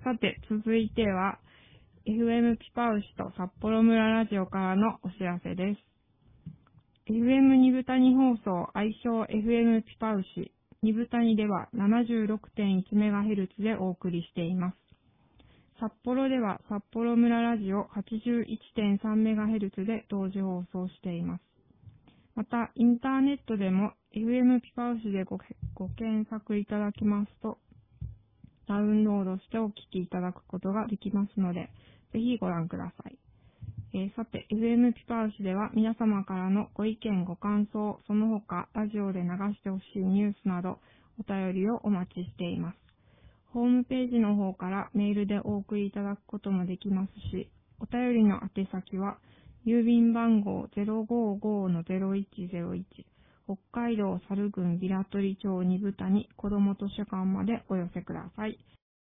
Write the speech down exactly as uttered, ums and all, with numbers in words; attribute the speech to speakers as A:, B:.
A: さて、続いては、エフエム ピパウシと札幌村ラジオからのお知らせです。エフエム 二部谷放送、愛称 エフエム ピパウシ、二部谷では ななじゅうろくてんいちメガヘルツ でお送りしています。札幌では札幌村ラジオ はちじゅういってんさんメガヘルツ で同時放送しています。また、インターネットでも エフエム ピパウシで ご, ご検索いただきますと、ダウンロードしてお聞きいただくことができますので、ぜひご覧ください。えー、さて、エフエム ピパウシでは皆様からのご意見、ご感想、その他、ラジオで流してほしいニュースなど、お便りをお待ちしています。ホームページの方からメールでお送りいただくこともできますし、お便りの宛先は、郵便番号 ゼロごごのゼロいちゼロいち、北海道猿郡平取町二部谷子ども図書館までお寄せください。